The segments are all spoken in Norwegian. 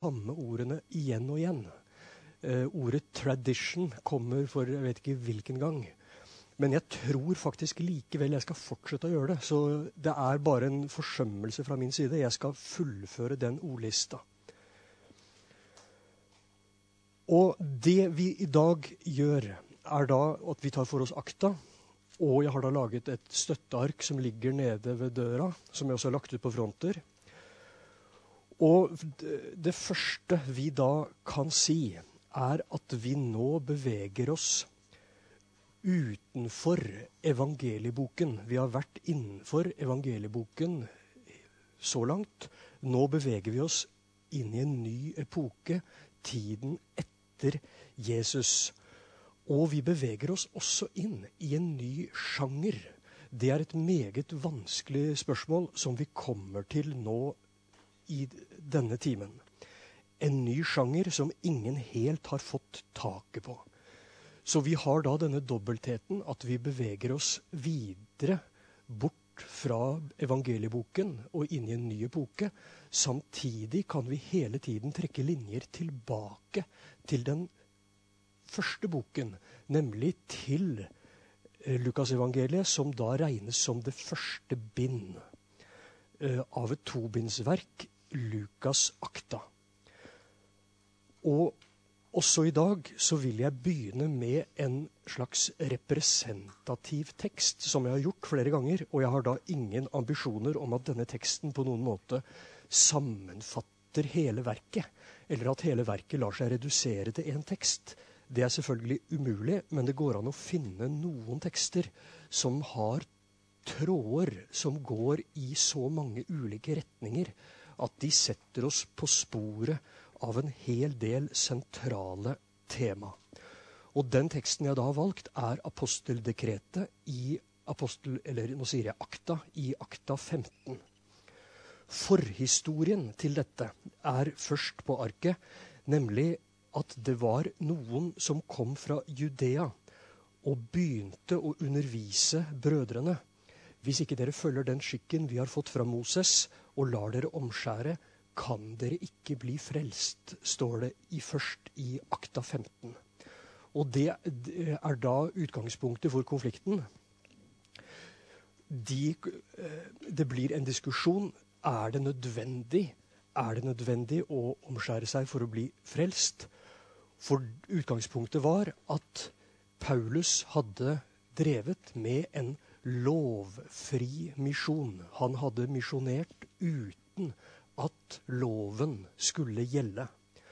samme ordene igjen og igjen. Ordet tradition kommer for jeg vet ikke hvilken gang. Men jeg tror faktisk likevel jeg skal fortsette å gjøre det. Så det er bare en forsømmelse fra min side. Jeg skal fullføre den ordlista. Og det vi i dag gjør, er da at vi tar for oss akta. Og jeg har da laget et støtteark som ligger nede ved døra, som jeg også har lagt ut på fronter. Og det første vi da kan si, er at vi nå beveger oss utenfor evangelieboken. Vi har vært innenfor evangelieboken så langt. Nå beveger vi oss inn i en ny epoke, tiden etter Jesus. Og vi beveger oss også inn i en ny sjanger. Det er et meget vanskelig spørsmål som vi kommer til nå i denne timen. En ny sjanger som ingen helt har fått taket på. Så vi har da denne dobbeltheten at vi beveger oss videre bort fra evangelieboken og inn i en ny epoke. Samtidig kan vi hele tiden trekke linjer tilbake til den første boken, nemlig til Lukasevangeliet, som da regnes som det første bind av et tobindsverk, Lukas Akta. Og også i dag så vil jeg begynne med en slags representativ tekst, som jeg har gjort flere ganger, og jeg har da ingen ambisjoner om at denne teksten på noen måte sammenfatter hele verket, eller at hele verket lar seg redusere til en tekst. Det er selvfølgelig umulig, men det går an å finne noen tekster som har tråder som går i så mange ulike retninger at de setter oss på sporet av en hel del sentrale tema. Og den teksten jeg da har valgt er aposteldekretet i Akta, i Akta 15. Forhistorien til dette er først på arket, nemlig at det var noen som kom fra Judea og begynte å undervise brødrene. Hvis ikke dere følger den skikken vi har fått fra Moses og lar dere omskjære, kan dere ikke bli frelst, står det først i Akta 15. Og det er da utgangspunktet for konflikten. Det blir en diskusjon. Er det nødvendig å omskjære seg for å bli frelst? For utgangspunktet var at Paulus hadde drevet med en lovfri misjon. Han hadde misjonert uten at loven skulle gjelde.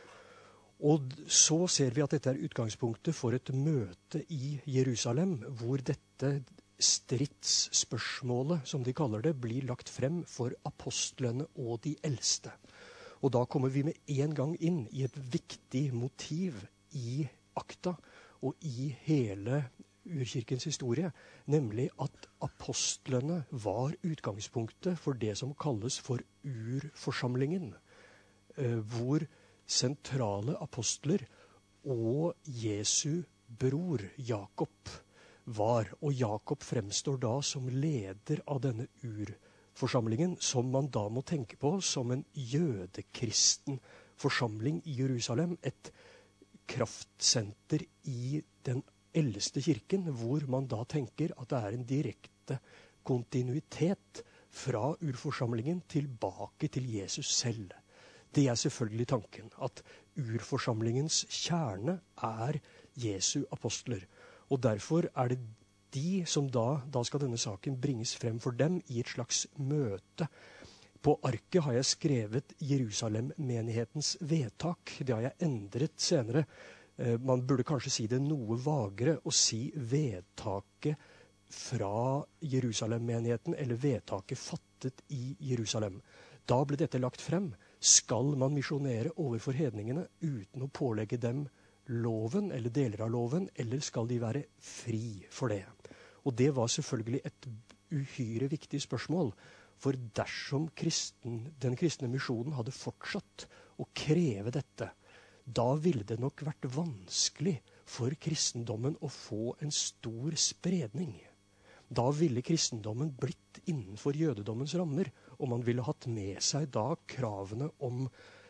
Og så ser vi at dette er utgangspunktet for et møte i Jerusalem, hvor dette stridsspørsmålet, som de kaller det, blir lagt frem for apostlene og de eldste. Og da kommer vi med en gang inn i et viktig motiv i Akta og i hele urkirkens historie, nemlig at apostlene var utgangspunktet for det som kalles for urforsamlingen, hvor sentrale apostler og Jesu bror Jakob var. Og Jakob fremstår da som leder av denne urforsamlingen, som man da må tenke på som en jødekristen forsamling i Jerusalem, et kraftsenter i den eldste kirken, hvor man da tenker at det er en direkte kontinuitet fra urforsamlingen tilbake til Jesus selv. Det er selvfølgelig tanken, at urforsamlingens kjerne er Jesu apostler. Og derfor er det de som da skal denne saken bringes frem for dem i et slags møte. På arket har jeg skrevet Jerusalem-menighetens vedtak. Det har jeg endret senere. Man burde kanskje si det noe vagere å si vedtaket fra Jerusalem-menigheten, eller vedtaket fattet i Jerusalem. Da ble dette lagt frem. Skal man misjonere overfor hedningene uten å pålegge dem loven, eller deler av loven, eller skal de være fri for det? Og det var selvfølgelig et uhyre viktig spørsmål. For dersom den kristne misjonen hadde fortsatt å kreve dette, da ville det nok vært vanskelig for kristendommen å få en stor spredning. Da ville kristendommen blitt innenfor jødedommens rammer, og man ville hatt med seg da kravene om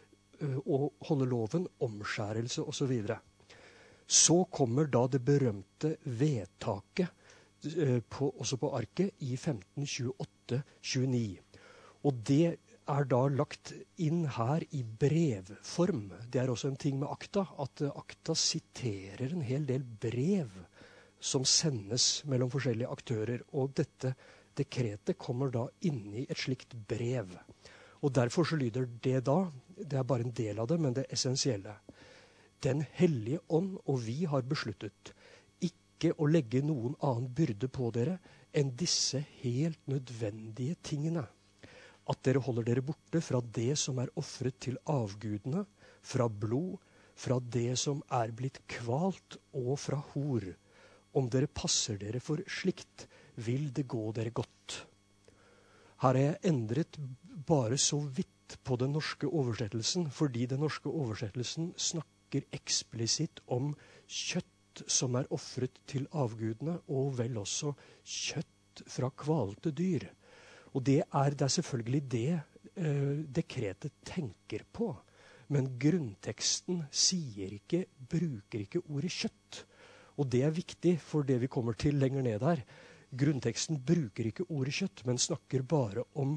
å holde loven, omskjærelse osv. Så kommer da det berømte vedtaket også på arket i 1528-29. Og det er da lagt inn her i brevform. Det er også en ting med akta, at akta siterer en hel del brev som sendes mellom forskjellige aktører. Og dette dekretet kommer da inn i et slikt brev. Og derfor så lyder det da, det er bare en del av det, men det essensielle. Den hellige ånd og vi har besluttet ikke å legge noen annen byrde på dere enn disse helt nødvendige tingene. At dere holder dere borte fra det som er offret til avgudene, fra blod, fra det som er blitt kvalt og fra hor. Om dere passer dere for slikt, vil det gå dere godt. Her har jeg endret bare så vidt på den norske oversettelsen, fordi den norske oversettelsen snakker eksplisitt om kjøtt som er offret til avgudene, og vel også kjøtt fra kvalte dyr. Og det er selvfølgelig det dekretet tenker på. Men grunnteksten bruker ikke ordet kjøtt. Og det er viktig for det vi kommer til lenger ned her. Grunnteksten bruker ikke ordet kjøtt, men snakker bare om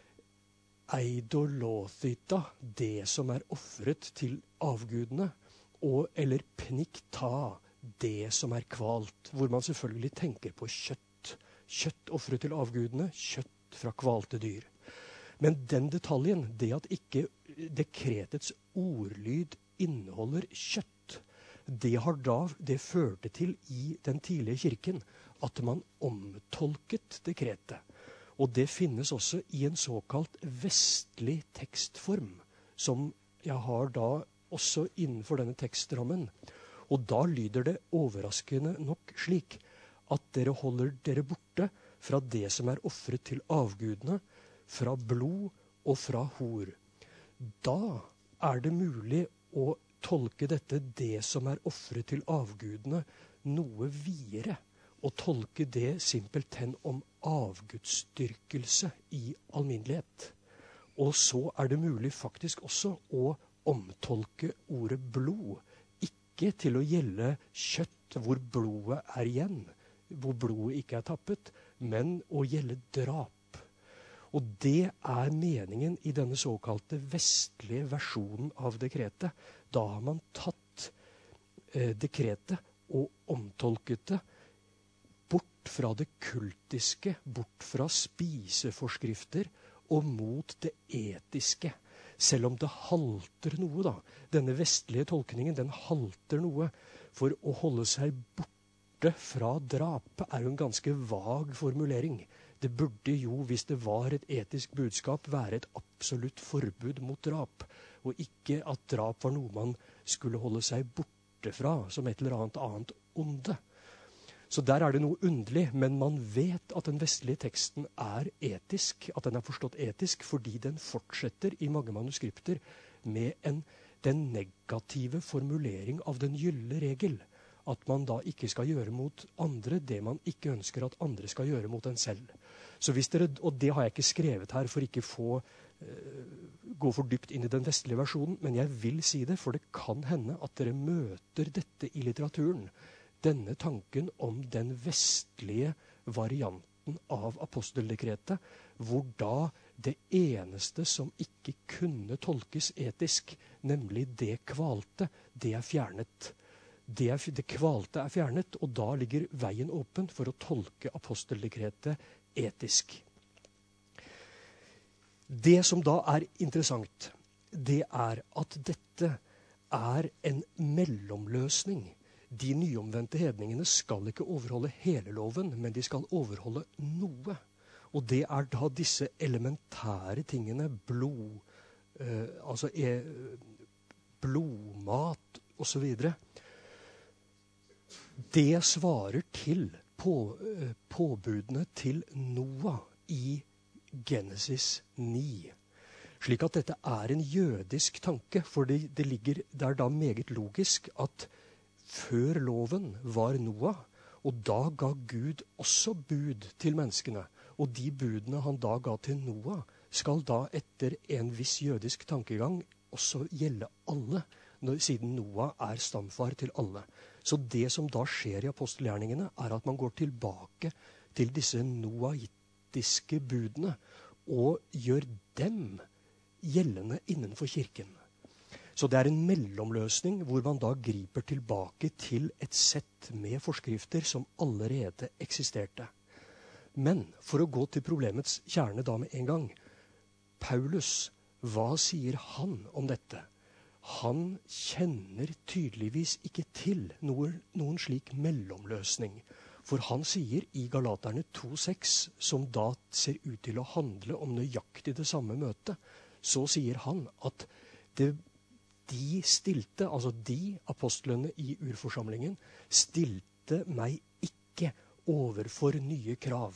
eidolothita, det som er offret til avgudene, eller pnikta, det som er kvalt, hvor man selvfølgelig tenker på kjøtt. Kjøtt offret til avgudene, kjøtt fra kvalte dyr. Men den detaljen, det at ikke dekretets ordlyd inneholder kjøtt, det førte til i den tidlige kirken at man omtolket dekretet. Og det finnes også i en såkalt vestlig tekstform, som jeg har da også innenfor denne tekstrammen. Og da lyder det overraskende nok slik at dere holder dere borte fra det som er offret til avgudene, fra blod og fra hor. Da er det mulig å tolke dette, det som er offret til avgudene, noe videre, og tolke det simpelthen om avgudsdyrkelse i alminnelighet. Og så er det mulig faktisk også å omtolke ordet blod, ikke til å gjelde kjøtt hvor blodet er igjen, hvor blodet ikke er tappet, men å gjelde drap. Og det er meningen i denne såkalte vestlige versjonen av dekretet. Da har man tatt dekretet og omtolket det bort fra det kultiske, bort fra spiseforskrifter og mot det etiske. Selv om det halter noe da. Denne vestlige tolkningen, den halter noe. For å holde seg borte fra drap er jo en ganske vag formulering. Det burde jo, hvis det var et etisk budskap, være et absolutt forbud mot drap, og ikke at drap var noe man skulle holde seg borte fra, som et eller annet onde. Så der er det noe underlig, men man vet at den vestlige teksten er etisk, at den er forstått etisk, fordi den fortsetter i mange manuskripter med den negative formulering av den gylne regel. At man da ikke skal gjøre mot andre det man ikke ønsker at andre skal gjøre mot en selv. Så hvis dere, og det har jeg ikke skrevet her for ikke gå for dypt inn i den vestlige versjonen, men jeg vil si det, for det kan hende at dere møter dette i litteraturen. Denne tanken om den vestlige varianten av aposteldekretet, hvor da det eneste som ikke kunne tolkes etisk, nemlig det kvalte, det er fjernet. Det kvalte er fjernet, og da ligger veien åpen for å tolke aposteldekretet etisk. Det som da er interessant, det er at dette er en mellomløsning. De nyomvendte hedningene skal ikke overholde hele loven, men de skal overholde noe. Og det er da disse elementære tingene, blodmat og så videre. Det svarer til påbudene til Noah i Genesis 9. Slik at dette er en jødisk tanke, for det er da meget logisk at før loven var Noah, og da ga Gud også bud til menneskene. Og de budene han da ga til Noah, skal da etter en viss jødisk tankegang også gjelde alle, siden Noah er stamfar til alle. Så det som da skjer i apostelgjerningene, er at man går tilbake til disse noahitiske budene og gjør dem gjeldende innenfor kirken. Så det er en mellomløsning hvor man da griper tilbake til et sett med forskrifter som allerede eksisterte. Men for å gå til problemets kjerne da med en gang, Paulus, hva sier han om dette? Han kjenner tydeligvis ikke til noen slik mellomløsning. For han sier i Galaterne 2,6, som da ser ut til å handle om nøyaktig det samme møtet, så sier han at de stilte, altså de apostlene i urforsamlingen, stilte meg ikke overfor nye krav.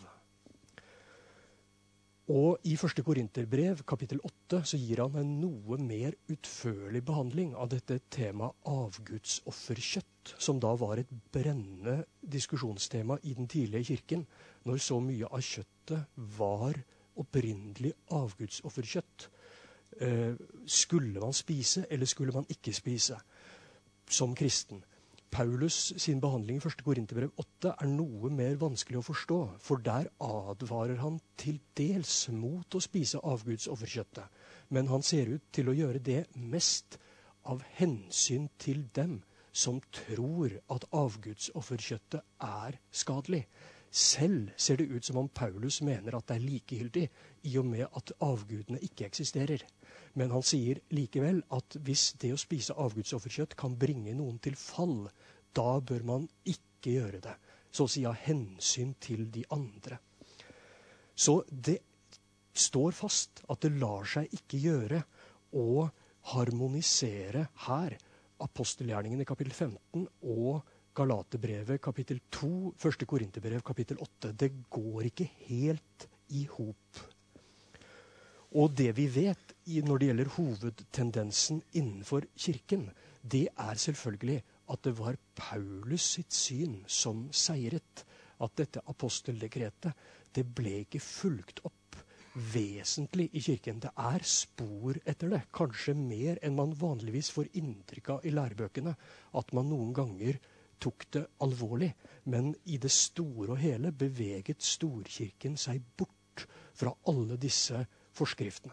Og i 1. Korinterbrev, kapittel 8, så gir han en noe mer utførlig behandling av dette temaet avgudsofferkjøtt, som da var et brennende diskusjonstema i den tidlige kirken, når så mye av kjøttet var opprinnelig avgudsofferkjøtt. Skulle man spise, eller skulle man ikke spise som kristen? Paulus sin behandling i 1. Korinterbrev 8 er noe mer vanskelig å forstå, for der advarer han til dels mot å spise avgudsofferkjøttet. Men han ser ut til å gjøre det mest av hensyn til dem som tror at avgudsofferkjøttet er skadelig. Selv ser det ut som om Paulus mener at det er likegyldig, i og med at avgudene ikke eksisterer. Men han sier likevel at hvis det å spise avgudsofferkjøtt kan bringe noen til fall, da bør man ikke gjøre det. Så å si av hensyn til de andre. Så det står fast at det lar seg ikke gjøre å harmonisere her apostelgjerningene kapittel 15 og Galaterbrevet kapittel 2, 1. Korinterbrev kapittel 8. Det går ikke helt i hop. Og det vi vet når det gjelder hovedtendensen innenfor kirken, det er selvfølgelig at det var Paulus sitt syn som seiret. At dette aposteldekretet, det ble ikke fulgt opp vesentlig i kirken. Det er spor etter det, kanskje mer enn man vanligvis får inntrykk av i lærebøkene, at man noen ganger tok det alvorlig. Men i det store og hele beveget storkirken seg bort fra alle disse forskriftene.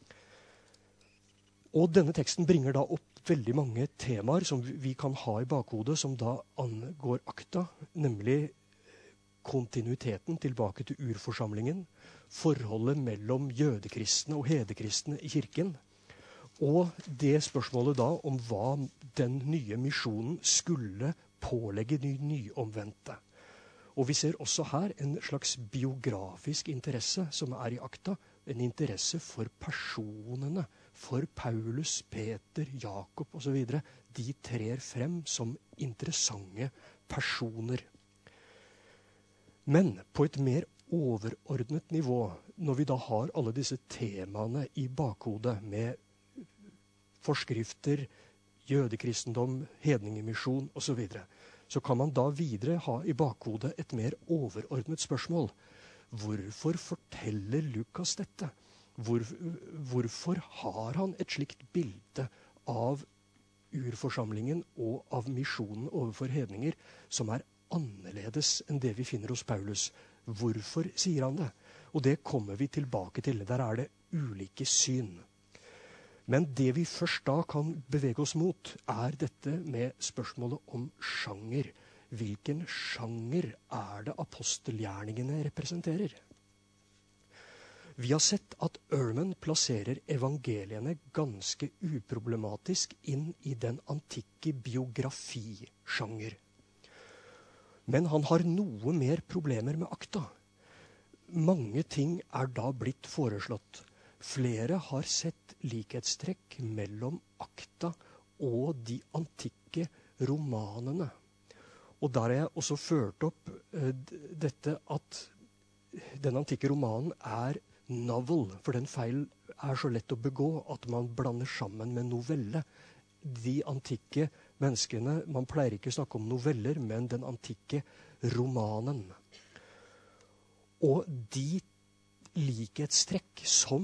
Og denne teksten bringer da opp veldig mange temaer som vi kan ha i bakhodet, som da angår akta, nemlig kontinuiteten tilbake til urforsamlingen, forholdet mellom jødekristne og hedekristne i kirken, og det spørsmålet da om hva den nye misjonen skulle pålegge de nyomvendte. Og vi ser også her en slags biografisk interesse som er i akta, en interesse for personene, for Paulus, Peter, Jakob osv. De trer frem som interessante personer. Men på et mer overordnet nivå, når vi da har alle disse temaene i bakhodet med forskrifter, jødekristendom, hedningemisjon osv., så kan man da videre ha i bakhodet et mer overordnet spørsmål. Hvorfor forteller Lukas dette? Hvorfor har han et slikt bilde av urforsamlingen og av misjonen overfor hedninger som er annerledes enn det vi finner hos Paulus? Hvorfor sier han det? Og det kommer vi tilbake til. Der er det ulike syn. Men det vi først da kan bevege oss mot, er dette med spørsmålet om sjanger. Hvilken sjanger er det apostelgjerningene representerer? Vi har sett at Ehrman plasserer evangeliene ganske uproblematisk inn i den antikke biografisjanger. Men han har noe mer problemer med akta. Mange ting er da blitt foreslått. Flere har sett likhetstrekk mellom akta og de antikke romanene. Og der har jeg også ført opp dette at den antikke romanen er novel, for den feilen er så lett å begå at man blander sammen med novelle. De antikke menneskene, man pleier ikke å snakke om noveller, men den antikke romanen. Og de likhetstrekk som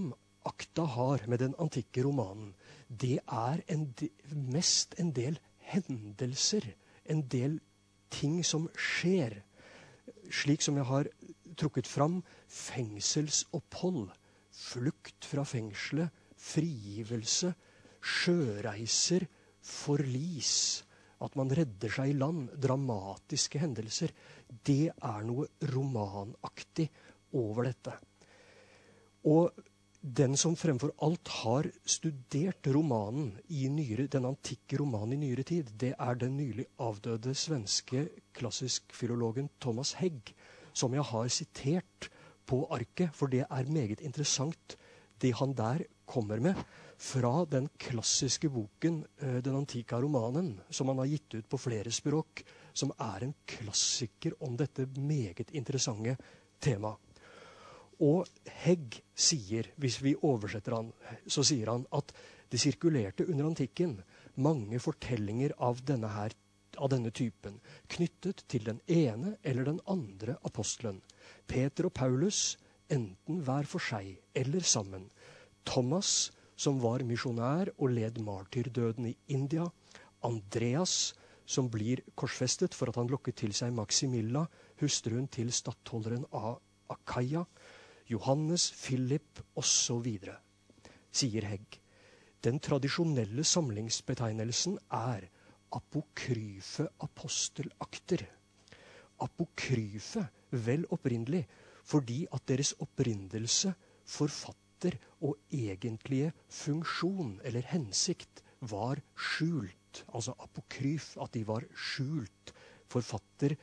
Akta har med den antikke romanen, det er mest en del hendelser, en del ting som skjer. Slik som jeg har trukket fram, fengselsopphold, flukt fra fengselet, frigivelse, sjøreiser, forlis, at man redder seg i land, dramatiske hendelser. Det er noe romanaktig over dette. Og den som fremfor alt har studert romanen den antikke romanen i nyere tid, det er den nylig avdøde svenske klassisk-filologen Thomas Hegg, som jeg har sitert på arket, for det er meget interessant det han der kommer med fra den klassiske boken Den antika romanen, som han har gitt ut på flere språk, som er en klassiker om dette meget interessante temaet. Og Hegg sier, hvis vi oversetter han, så sier han at det sirkulerte under antikken mange fortellinger av denne typen, knyttet til den ene eller den andre apostelen. Peter og Paulus, enten hver for seg eller sammen. Thomas, som var misjonær og led martyrdøden i India. Andreas, som blir korsfestet for at han lokket til seg Maximilla, hustruen til stattholderen av Akaia. Johannes, Philip osv., sier Hegg. Den tradisjonelle samlingsbetegnelsen er apokryfe apostelakter. Apokryfe, vel opprinnelig, fordi at deres opprinnelse, forfatter og egentlige funksjon eller hensikt var skjult. Altså apokryf, at de var skjult. Forfatter,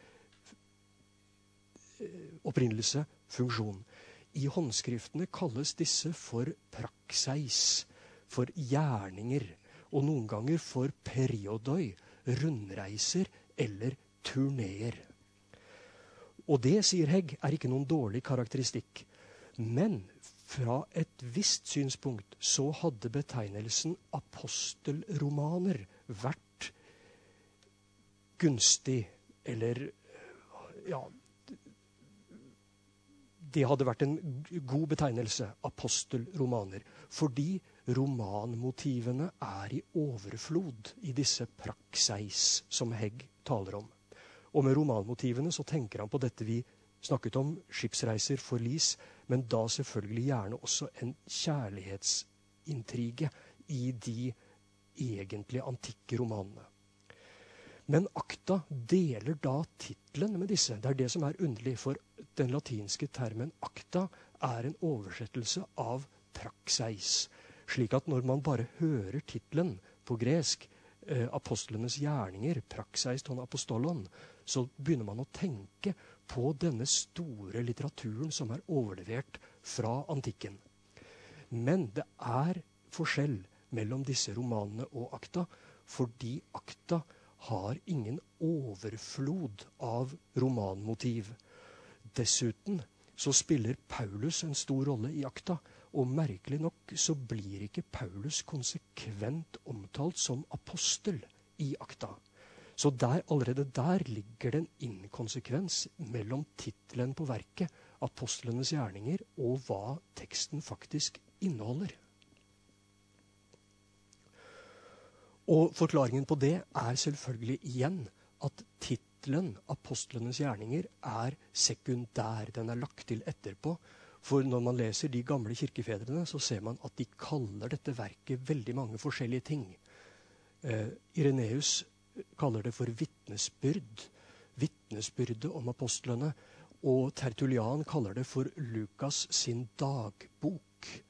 opprinnelse, funksjon. I håndskriftene kalles disse for prakseis, for gjerninger, og noen ganger for periodoi, rundreiser eller turneer. Og det, sier Hegg, er ikke noen dårlig karakteristikk. Men fra et visst synspunkt så hadde betegnelsen apostelromaner vært gunstig, eller ja, det hadde vært en god betegnelse, apostelromaner, fordi romanmotivene er i overflod i disse prakseis som Hegg taler om. Og med romanmotivene så tenker han på dette vi snakket om, skipsreiser, forlis, men da selvfølgelig gjerne også en kjærlighetsintrige i de egentlige antikke romanene. Men Akta deler da titlen med disse. Det er det som er underlig, for den latinske termen akta er en oversettelse av prakseis. Slik at når man bare hører titlen på gresk, apostlenes gjerninger, prakseis ton apostolon, så begynner man å tenke på denne store litteraturen som er overlevert fra antikken. Men det er forskjell mellom disse romanene og Akta, fordi Akta har ingen overflod av romanmotiv. Dessuten så spiller Paulus en stor rolle i Akta, og merkelig nok så blir ikke Paulus konsekvent omtalt som apostel i Akta. Så allerede der ligger det en inkonsekvens mellom titelen på verket, apostlenes gjerninger, og hva teksten faktisk inneholder. Og forklaringen på det er selvfølgelig igjen at titlen apostlenes gjerninger er sekundær. Den er lagt til etterpå. For når man leser de gamle kirkefedrene, så ser man at de kaller dette verket veldig mange forskjellige ting. Ireneus kaller det for vitnesbyrd. Vitnesbyrdet om apostlene. Og Tertullian kaller det for Lukas sin dagbok.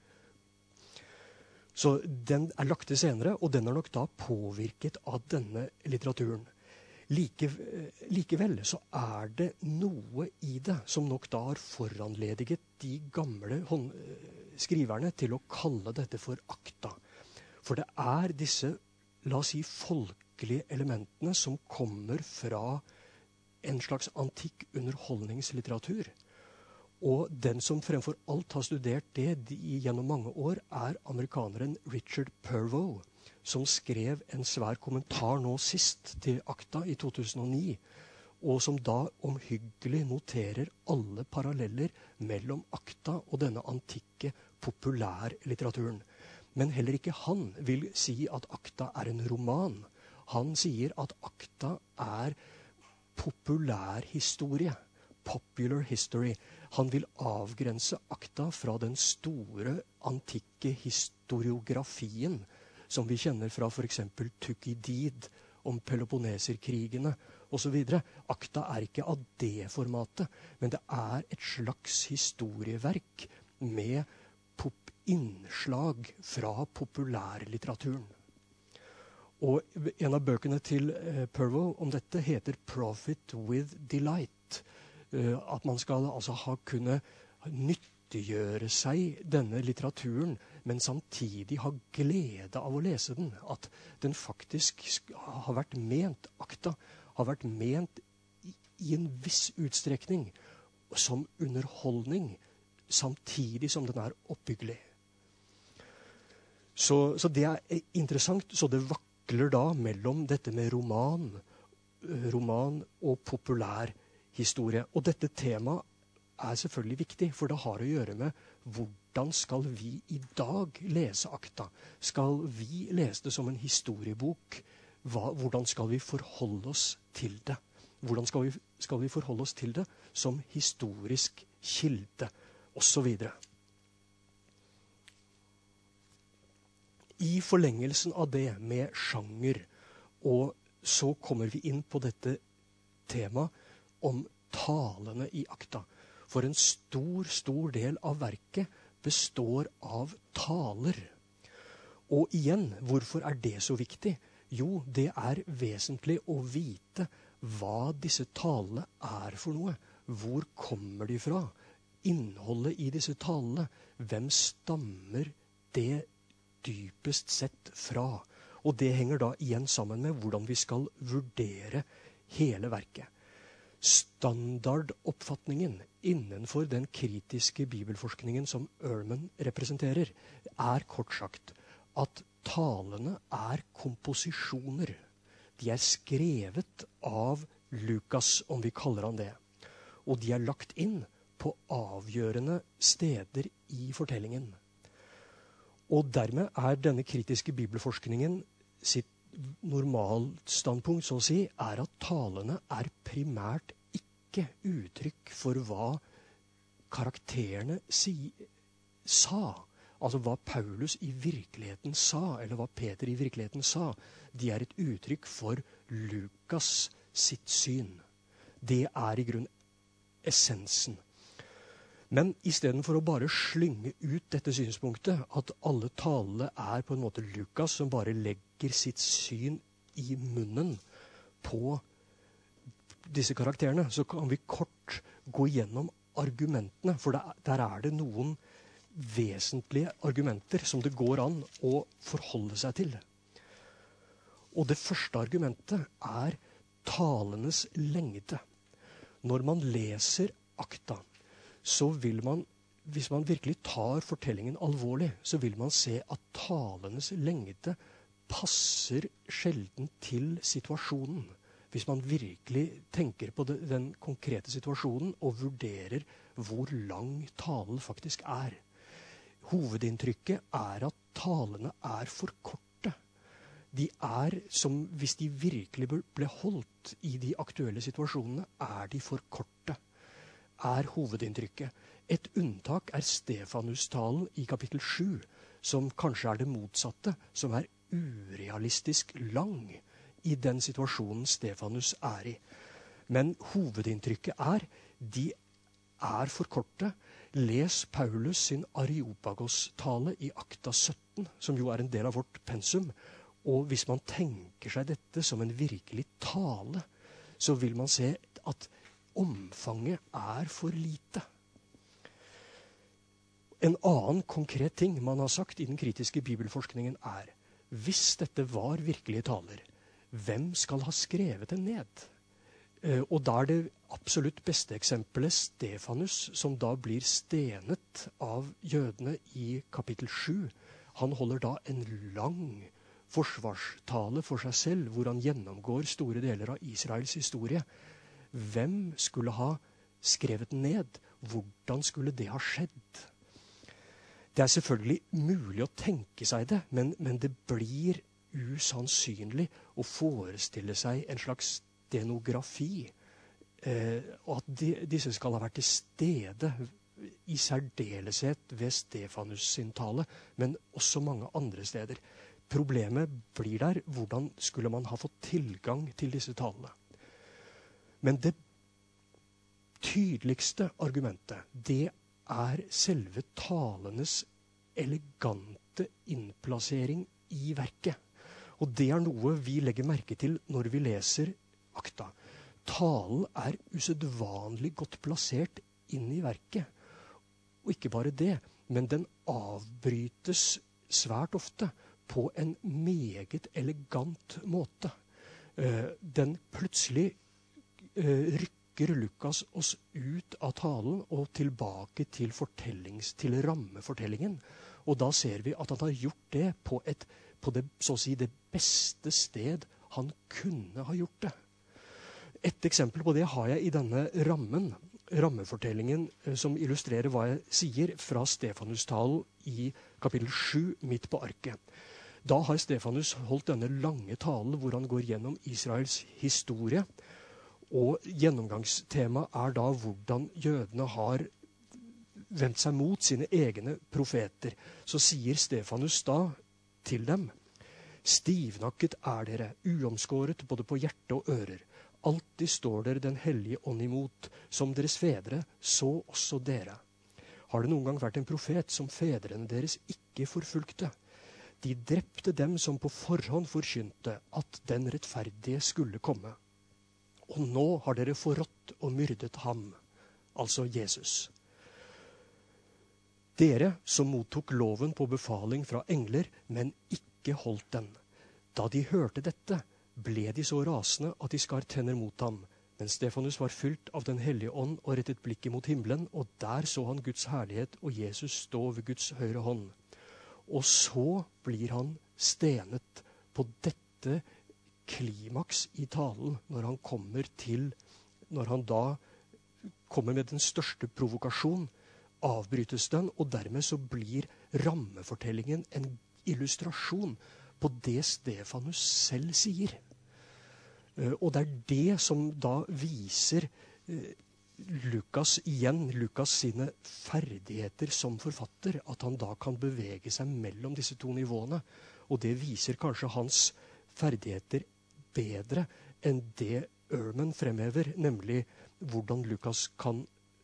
Så den er lagt til senere, og den er nok da påvirket av denne litteraturen. Likevel så er det noe i det som nok da har foranlediget de gamle skriverne til å kalle dette for Akta. For det er disse, la oss si, folkelige elementene som kommer fra en slags antikk underholdningslitteratur. Og den som fremfor alt har studert det gjennom mange år, er amerikaneren Richard Purvo, som skrev en svær kommentar nå sist til Akta i 2009, og som da omhyggelig noterer alle paralleller mellom Akta og denne antikke populærlitteraturen. Men heller ikke han vil si at Akta er en roman. Han sier at Akta er populærhistorie, popular history. Han vil avgrense Akta fra den store antikke historiografien som vi kjenner fra for eksempel Thukydides om Peloponneserkrigene og så videre. Akta er ikke av det formatet, men det er et slags historieverk med innslag fra populærlitteraturen. Og en av bøkene til Purvo om dette heter Profit with Delight. At man skal altså kunne nyttiggjøre seg denne litteraturen, men samtidig ha glede av å lese den. At den faktisk har vært ment, Akta har vært ment i en viss utstrekning som underholdning, samtidig som den er oppbyggelig. Så det er interessant. Så det vakler da mellom dette med roman og populærhistorie. Og dette temaet er selvfølgelig viktig, for det har å gjøre med hvordan skal vi i dag lese Akta? Skal vi lese det som en historiebok? Hvordan skal vi forholde oss til det? Hvordan skal vi forholde oss til det som historisk kilde? Og så videre. I forlengelsen av det med sjanger, og så kommer vi inn på dette temaet om talene i Akta. For en stor del av verket består av taler. Og igjen, hvorfor er det så viktig? Jo, det er vesentlig å vite hva disse talene er for noe. Hvor kommer de fra? Innholdet i disse talene. Hvem stammer det dypest sett fra? Og det henger da igjen sammen med hvordan vi skal vurdere hele verket. Standardoppfatningen innenfor den kritiske bibelforskningen som Ehrman representerer, er kort sagt at talene er komposisjoner. De er skrevet av Lukas, om vi kaller han det. Og de er lagt inn på avgjørende steder i fortellingen. Og dermed er denne kritiske bibelforskningen sitt normalstandpunkt, så å si, er at talene er primært ikke uttrykk for hva karakterene sa. Altså hva Paulus i virkeligheten sa, eller hva Peter i virkeligheten sa. De er et uttrykk for Lukas sitt syn. Det er i grunn essensen. Men i stedet for å bare slynge ut dette synspunktet, at alle talene er på en måte Lukas som bare legger sitt syn i munnen på disse karakterene, så kan vi kort gå gjennom argumentene, for der er det noen vesentlige argumenter som det går an å forholde seg til. Og det første argumentet er talenes lengde. Når man leser Akta, så vil man, hvis man virkelig tar fortellingen alvorlig, så vil man se at talenes lengde passer sjelden til situasjonen. Hvis man virkelig tenker på den konkrete situasjonen og vurderer hvor lang talen faktisk er. Hovedinntrykket er at talene er for korte. De er som hvis de virkelig ble holdt i de aktuelle situasjonene, er de for korte. Er hovedinntrykket. Et unntak er Stefanus-talen i kapittel 7, som kanskje er det motsatte, som er urealistisk lang i den situasjonen Stefanus er i. Men hovedinntrykket er, de er for korte. Les Paulus sin Areopagos-tale i Akta 17, som jo er en del av vårt pensum. Og hvis man tenker seg dette som en virkelig tale, så vil man se at omfanget er for lite. En annen konkret ting man har sagt i den kritiske bibelforskningen er, hvis dette var virkelige taler, hvem skal ha skrevet det ned? Og da er det absolutt beste eksempelet Stefanus, som da blir stenet av jødene i kapittel 7. Han holder da en lang forsvarstale for seg selv, hvor han gjennomgår store deler av Israels historie. Hvem skulle ha skrevet den ned? Hvordan skulle det ha skjedd? Det er selvfølgelig mulig å tenke seg det, men det blir usannsynlig å forestille seg en slags stenografi. Og at disse skal ha vært til stede i særdeleshet ved Stefanus sin tale, men også mange andre steder. Problemet blir der, hvordan skulle man ha fått tilgang til disse talene? Men det tydeligste argumentet, det er selve talenes elegante innplassering i verket. Og det er noe vi legger merke til når vi leser akta. Talen er usedvanlig godt plassert inn i verket. Og ikke bare det, men den avbrytes svært ofte på en meget elegant måte. Den plutselig rykker Lukas oss ut av talen og tilbake til rammefortellingen. Og da ser vi at han har gjort det på det, så å si, det beste sted han kunne ha gjort det. Et eksempel på det har jeg i denne rammefortellingen som illustrerer hva jeg sier fra Stefanus-talen i kapittel 7 midt på arket. Da har Stefanus holdt denne lange talen hvor han går gjennom Israels historie. Og gjennomgangstema er da hvordan jødene har vendt seg mot sine egne profeter. Så sier Stefanus da til dem: «Stivnakket er dere, uomskåret både på hjerte og ører. Alltid står dere den hellige ånd imot, som deres fedre, så også dere. Har det noen gang vært en profet som fedrene deres ikke forfulgte? De drepte dem som på forhånd forkynte at den rettferdige skulle komme. Og nå har dere forrådt og myrdet ham», altså Jesus. «Dere som mottok loven på befaling fra engler, men ikke holdt den. Da de hørte dette, ble de så rasende at de skar tenner mot ham. Men Stefanus var fylt av den hellige ånd og rettet blikket mot himmelen, og der så han Guds herlighet og Jesus stå ved Guds høyre hånd. Og så blir han stenet på dette klimaks i talen, når han da kommer med den største provokasjon, avbrytes den, og dermed så blir rammefortellingen en illustrasjon på det Stefanus selv sier. Og det er det som da viser Lukas sine ferdigheter som forfatter, at han da kan bevege seg mellom disse to nivåene. Og det viser kanskje hans ferdigheter bedre enn det Ehrman fremhever, nemlig hvordan Lukas kan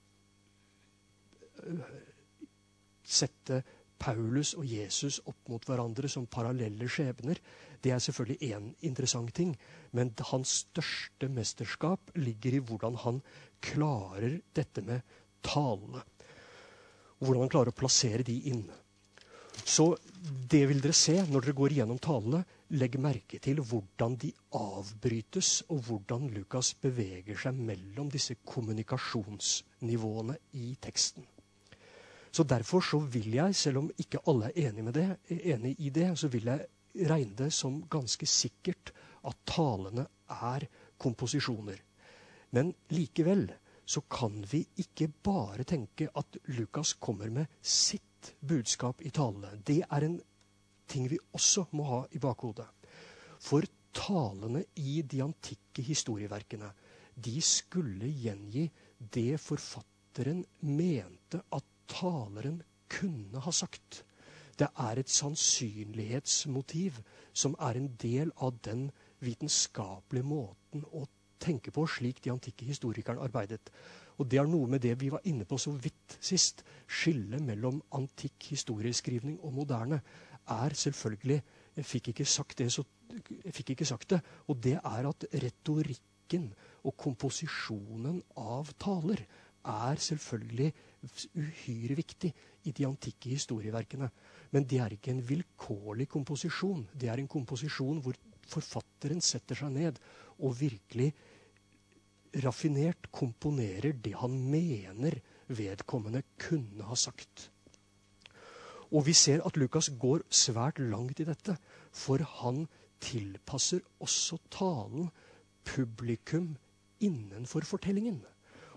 sette Paulus og Jesus opp mot hverandre som parallelle skjebner. Det er selvfølgelig en interessant ting, men hans største mesterskap ligger i hvordan han klarer dette med talene. Hvordan han klarer å plassere de inn. Så det vil dere se når dere går igjennom talene. Legg merke til hvordan de avbrytes, og hvordan Lukas beveger seg mellom disse kommunikasjonsnivåene i teksten. Så derfor så vil jeg, selv om ikke alle er enig i det, så vil jeg regne det som ganske sikkert at talene er komposisjoner. Men likevel så kan vi ikke bare tenke at Lukas kommer med sitt budskap i talene. Det er en ting vi også må ha i bakhodet. For talene i de antikke historieverkene, de skulle gjengi det forfatteren mente at taleren kunne ha sagt. Det er et sannsynlighetsmotiv som er en del av den vitenskapelige måten å tenke på, slik de antikke historikerne arbeidet. Og det er noe med det vi var inne på så vidt sist. Skillet mellom antikk historieskrivning og moderne er selvfølgelig, jeg fikk ikke sagt det, og det er at retorikken og komposisjonen av taler er selvfølgelig uhyre viktig i de antikke historieverkene. Men det er ikke en vilkårlig komposisjon. Det er en komposisjon hvor forfatteren setter seg ned og virkelig raffinert komponerer det han mener vedkommende kunne ha sagt. Og vi ser at Lukas går svært langt i dette, for han tilpasser også talen publikum innenfor fortellingen.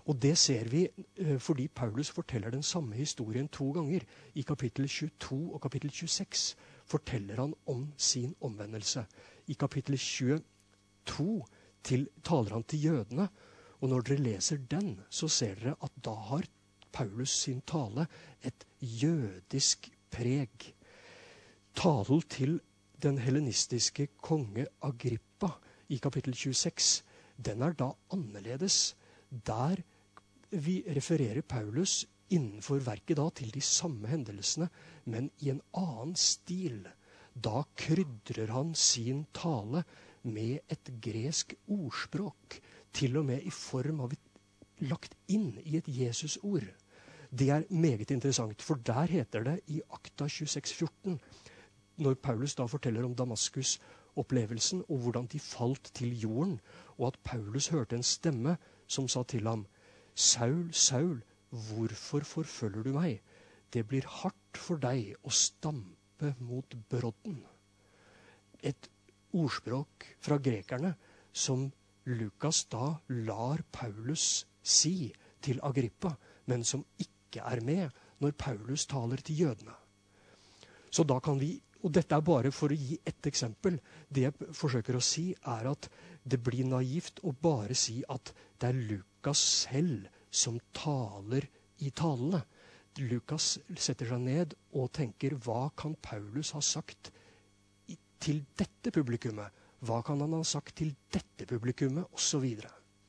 Og det ser vi fordi Paulus forteller den samme historien 2 ganger. I kapittel 22 og kapittel 26 forteller han om sin omvendelse. I kapittel 22 taler han til jødene, og når dere leser den, så ser dere at da har Paulus sin tale et jødisk preg. Talen til den hellenistiske konge Agrippa i kapittel 26, den er da annerledes. Der vi refererer Paulus innenfor verket da til de samme hendelsene, men i en annen stil. Da krydrer han sin tale med et gresk ordspråk, til og med i form av lagt inn i et Jesus-ord. Det er meget interessant, for der heter det i Akta 26,14, når Paulus da forteller om Damaskus-opplevelsen og hvordan de falt til jorden, og at Paulus hørte en stemme som sa til ham, «Saul, Saul, hvorfor forfølger du meg? Det blir hardt for deg å stampe mot brodden.» Et ordspråk fra grekerne som Lukas da lar Paulus si til Agrippa, men som ikke er med når Paulus taler til jødene. Så da kan vi, og dette er bare for å gi et eksempel, det jeg forsøker å si er at det blir naivt å bare si at det er Lukas selv som taler i talene. Lukas setter seg ned og tenker, hva kan Paulus ha sagt til dette publikummet? Hva kan han ha sagt til dette publikummet? Og så videre.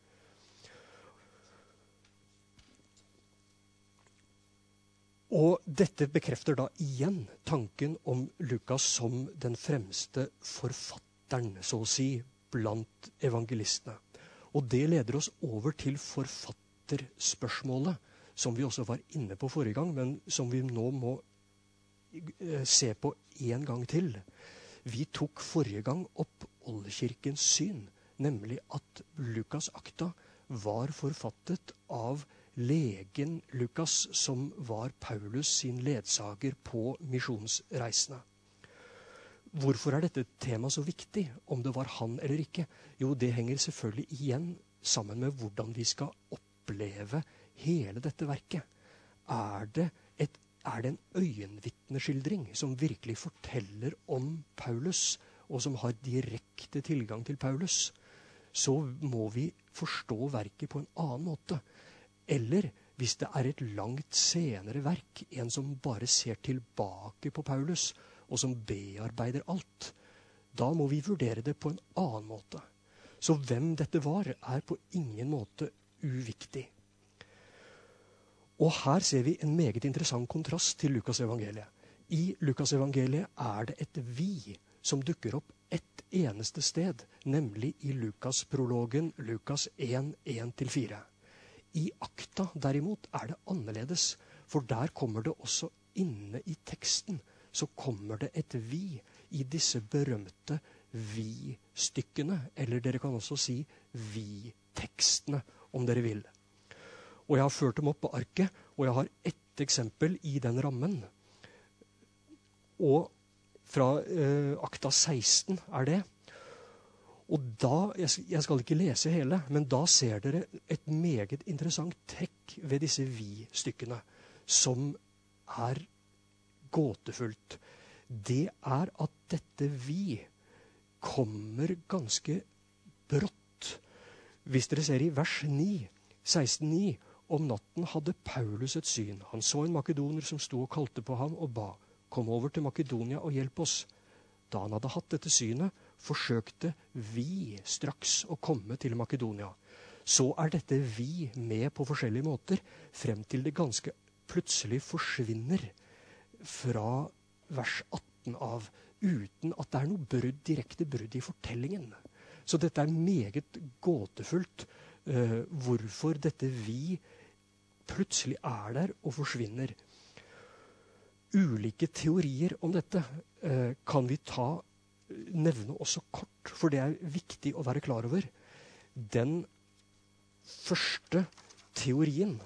Og dette bekrefter da igjen tanken om Lukas som den fremste forfatteren, så å si, blant evangelistene. Og det leder oss over til forfatterspørsmålet, som vi også var inne på forrige gang, men som vi nå må se på en gang til. Vi tok forrige gang opp Oldkirkens syn, nemlig at Lukas Akta var forfattet av legen Lukas, som var Paulus sin ledsager på misjonsreisene. Hvorfor er dette tema så viktig, om det var han eller ikke? Jo, det henger selvfølgelig igjen sammen med hvordan vi skal oppleve hele dette verket. Er det en øyenvitneskildring som virkelig forteller om Paulus, og som har direkte tilgang til Paulus, så må vi forstå verket på en annen måte. Eller hvis det er et langt senere verk, en som bare ser tilbake på Paulus, og som bearbeider alt, da må vi vurdere det på en annen måte. Så hvem dette var, er på ingen måte uviktig. Og her ser vi en meget interessant kontrast til Lukas evangeliet. I Lukas evangeliet er det et vi som dukker opp ett eneste sted, nemlig i Lukas-prologen, Lukas 1, 1-4. I Akta derimot er det annerledes, for der kommer det også inne i teksten, så kommer det et vi i disse berømte vi-stykkene, eller dere kan også si vi-tekstene, om dere vil. Og jeg har ført dem opp på arket, og jeg har ett eksempel i den rammen. Og fra Akta 16 er det. Og da, jeg skal ikke lese hele, men da ser dere et meget interessant trekk ved disse vi-stykkene, som er gåtefullt. Det er at dette vi kommer ganske brått. Hvis dere ser i vers 9, 16,9, om natten hadde Paulus et syn. Han så en makedoner som sto og kalte på ham og ba, kom over til Makedonia og hjelp oss. Da han hadde hatt dette synet, forsøkte vi straks å komme til Makedonia. Så er dette vi med på forskjellige måter, frem til det ganske plutselig forsvinner fra vers 18 av, uten at det er noe direkte brudd i fortellingen. Så dette er meget gåtefullt, hvorfor dette vi plutselig er der og forsvinner. Ulike teorier om dette kan vi nevne også kort, for det er viktig å være klar over. Den første teorien,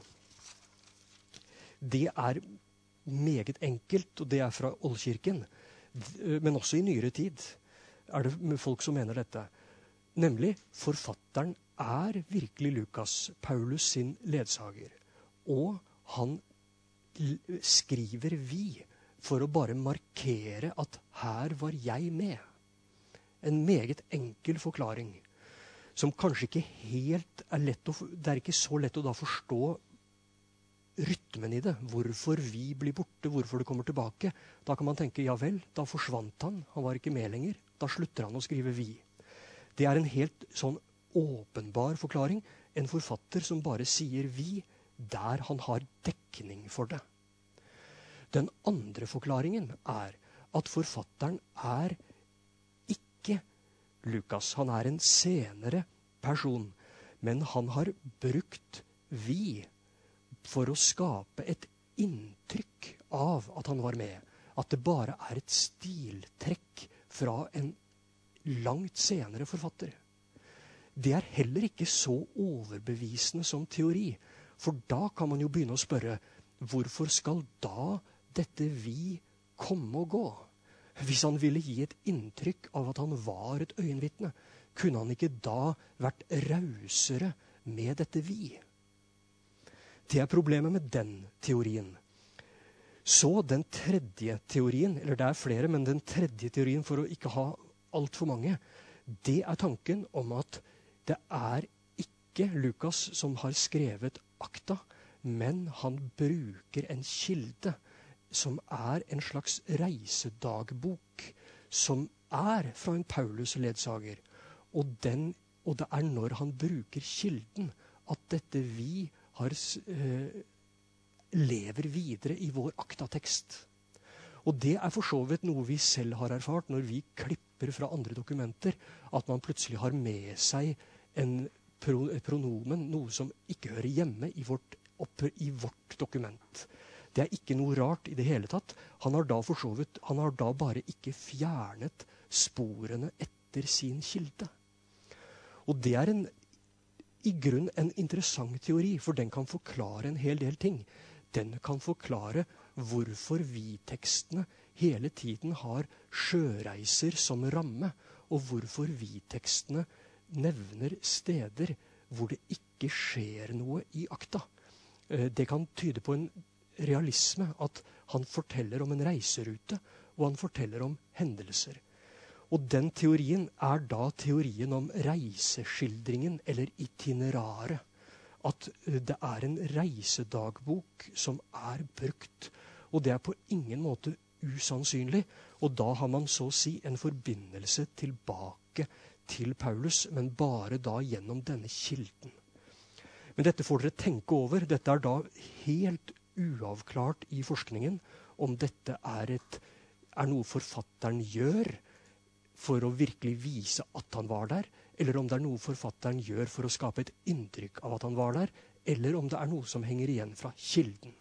det er meget enkelt, og det er fra Oldkirken, men også i nyere tid er det folk som mener dette. Nemlig, forfatteren virkelig Lukas, Paulus sin ledsager. Og han skriver vi for å bare markere at her var jeg med. En meget enkel forklaring, som kanskje ikke helt det er ikke så lett å da forstå rytmen i det. Hvorfor vi blir borte, hvorfor det kommer tilbake. Da kan man tenke, ja vel, da forsvant han var ikke med lenger. Da slutter han å skrive vi. Det er en helt sånn åpenbar forklaring. En forfatter som bare sier vi, der han har dekning for det. Den andre forklaringen er at forfatteren ikke Lukas. Han en senere person, men han har brukt vi for å skape et inntrykk av at han var med. At det bare et stiltrekk fra en langt senere forfatter. Det heller ikke så overbevisende som teori. For da kan man jo begynne å spørre, hvorfor skal da dette vi komme og gå? Hvis han ville gi et inntrykk av at han var et øyenvitne, kunne han ikke da vært rausere med dette vi? Det problemet med den teorien. Så den tredje teorien, eller det flere, men den tredje teorien, for å ikke ha alt for mange, det tanken om at det ikke Lukas som har skrevet akta, men han bruker en kilde som en slags reisedagbok, som fra en Paulus-ledsager. Og det når han bruker kilden, at dette vi lever videre i vår aktatekst. Og det for så vidt noe vi selv har erfart når vi klipper fra andre dokumenter, at man plutselig har med seg et pronomen, noe som ikke hører hjemme i vårt dokument. Det ikke noe rart i det hele tatt. Han har da bare ikke fjernet sporene etter sin kilde. Og det i grunn en interessant teori, for den kan forklare en hel del ting. Den kan forklare hvorfor vi-tekstene hele tiden har sjøreiser som ramme, og hvorfor vi-tekstene nevner steder hvor det ikke skjer noe i akta. Det kan tyde på en realisme, at han forteller om en reiserute, og han forteller om hendelser. Og den teorien da teorien om reiseskildringen, eller itineraret. At det en reisedagbok som brukt. Og det på ingen måte usannsynlig. Og da har man så å si en forbindelse tilbake til Paulus, men bare da gjennom denne kilden. Men dette får dere tenke over. Dette da helt uavklart i forskningen, om dette noe forfatteren gjør for å virkelig vise at han var der, eller om det noe forfatteren gjør for å skape et inntrykk av at han var der, eller om det noe som henger igjen fra kilden.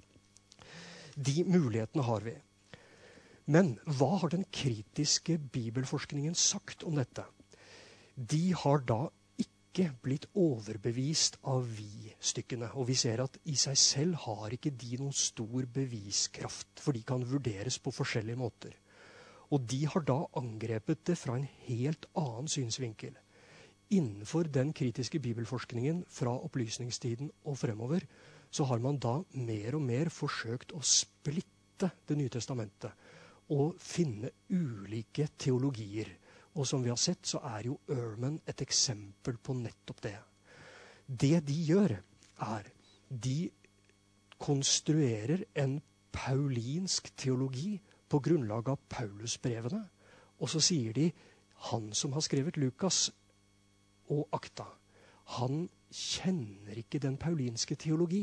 De mulighetene har vi. Men hva har den kritiske bibelforskningen sagt om dette? De har da ikke blitt overbevist av vi-stykkene, og vi ser at i seg selv har ikke de noen stor beviskraft, for de kan vurderes på forskjellige måter. Og de har da angrepet det fra en helt annen synsvinkel. Innenfor den kritiske bibelforskningen fra opplysningstiden og fremover, så har man da mer og mer forsøkt å splitte Det nye testamentet og finne ulike teologier. Og som vi har sett, så jo Ehrman et eksempel på nettopp det. Det de gjør, de konstruerer en paulinsk teologi på grunnlag av Paulusbrevene, og så sier de, han som har skrevet Lukas og akta, han kjenner ikke den paulinske teologi,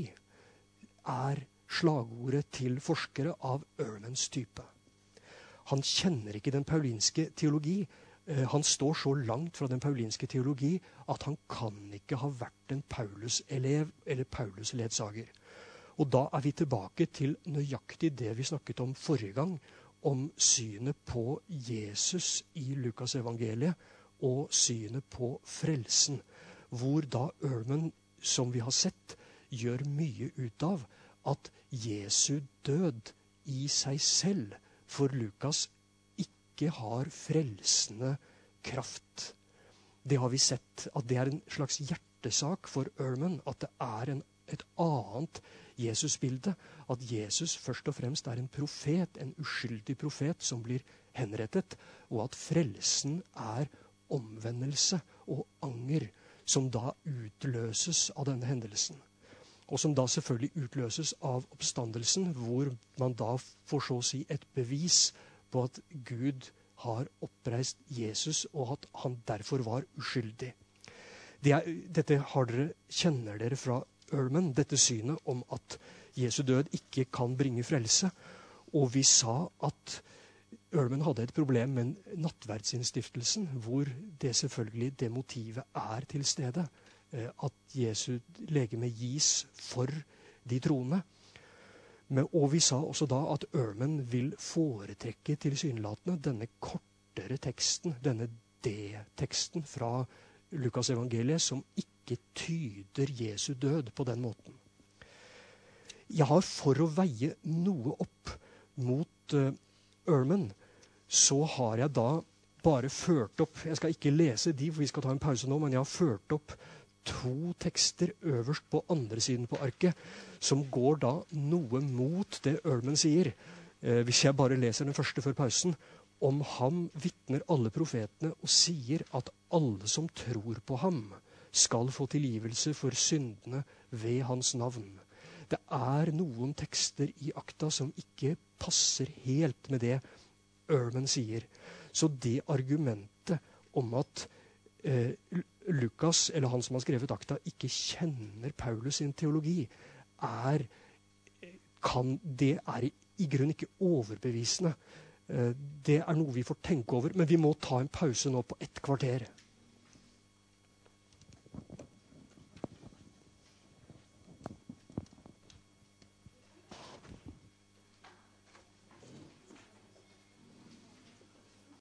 slagordet til forskere av Ehrmans type. Han kjenner ikke den paulinske teologi. Han står så langt fra den paulinske teologi at han kan ikke ha vært en Paulus-elev eller Paulus-ledsager. Og da vi tilbake til nøyaktig det vi snakket om forrige gang, om synet på Jesus i Lukas evangeliet og synet på frelsen, hvor da Ehrman, som vi har sett, gjør mye ut av at Jesu død i seg selv for Lukas ikke har frelsende kraft. Det har vi sett at det en slags hjertesak for Ehrman, at det et annet Jesusbilde. At Jesus først og fremst en profet, en uskyldig profet som blir henrettet, og at frelsen omvendelse og anger, som da utløses av denne hendelsen. Og som da selvfølgelig utløses av oppstandelsen, hvor man da får så å si et bevis på at Gud har oppreist Jesus, og at han derfor var uskyldig. Dette kjenner dere fra Ehrman, dette synet om at Jesu død ikke kan bringe frelse. Og vi sa at Ehrman hadde et problem med nattverdsinnstiftelsen, hvor det motivet til stede. At Jesu legeme gis for de troende. Og vi sa også da at Ehrman vil foretrekke tilsynelatende denne kortere teksten, denne D-teksten fra Lukas evangeliet, som ikke tyder Jesu død på den måten. Jeg har for å veie noe opp mot Ehrman, så har jeg da bare ført opp, jeg skal ikke lese de, for vi skal ta en pause nå, men jeg har ført opp 2 tekster øverst på andre siden på arket, som går da noe mot det Ehrman sier. Hvis jeg bare leser den første før pausen, om ham vitner alle profetene og sier at alle som tror på ham skal få tilgivelse for syndene ved hans navn. Det noen tekster i akta som ikke passer helt med det Ehrman sier. Så det argumentet om at Lukas, eller han som har skrevet akta, ikke kjenner Paulus sin teologi, det i grunnen ikke overbevisende. Det noe vi får tenke over, men vi må ta en pause nå på 1 kvarter.